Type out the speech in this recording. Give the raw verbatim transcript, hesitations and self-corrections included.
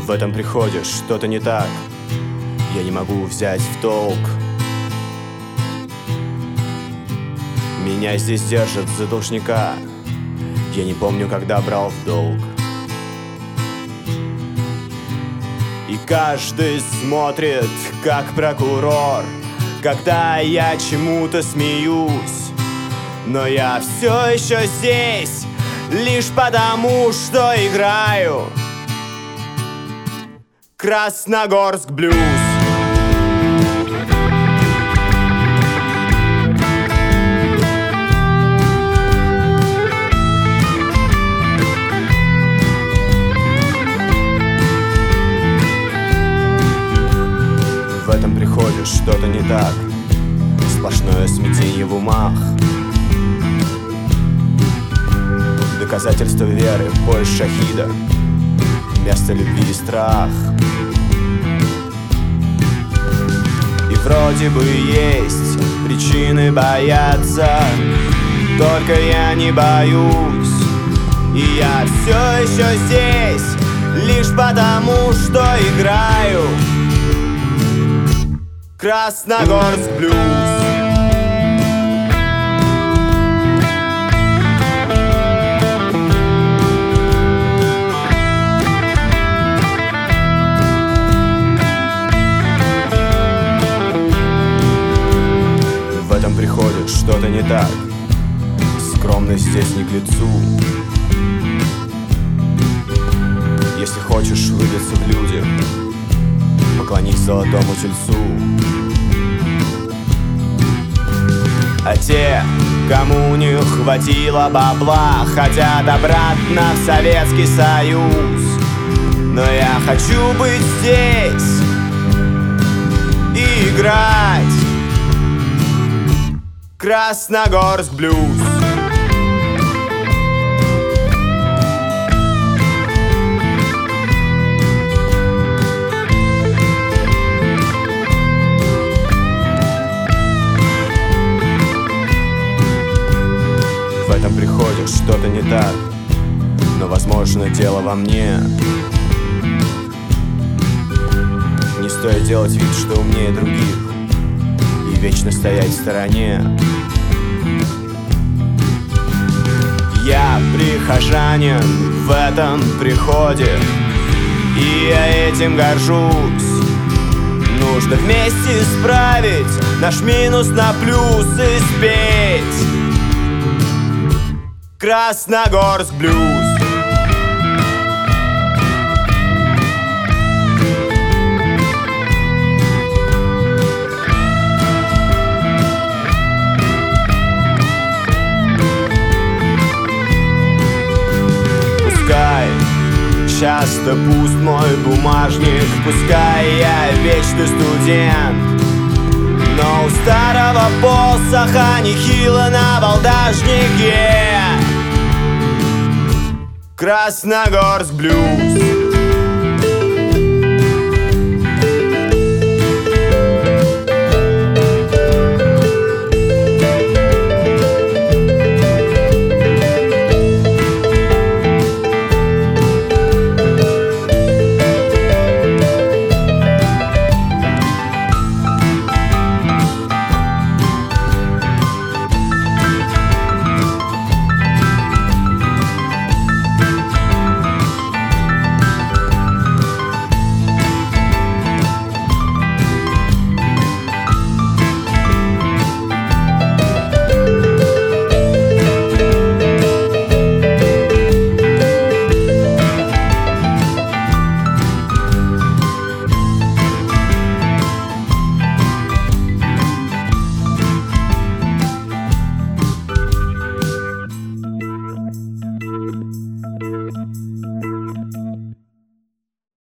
В этом приходе что-то не так, я не могу взять в толк. Меня здесь держат за должника, я не помню, когда брал в долг. И каждый смотрит, как прокурор, когда я чему-то смеюсь. Но я все еще здесь, лишь потому, что играю Красногорск блюз. В этом приходе что-то не так, сплошное смятение в умах. Доказательство веры, пояс шахида, место любви и страх. И вроде бы есть причины бояться, только я не боюсь. И я все еще здесь, лишь потому, что играю Красногорск блюз. В этом приходит что-то не так, скромность здесь не к лицу. Если хочешь выбиться в люди, поклонись золотому тельцу. А те, кому не хватило бабла, хотят обратно в Советский Союз. Но я хочу быть здесь и играть Красногорск блюз. В этом приходит что-то не так, но, возможно, дело во мне. Не стоит делать вид, что умнее других, и вечно стоять в стороне. Я прихожанин в этом приходе, и я этим горжусь. Нужно вместе исправить наш минус на плюс и спеть Красногорск блюз. Пускай часто пуст мой бумажник, пускай я вечный студент, но у старого посоха нехило на балдажнике Красногорск блюз.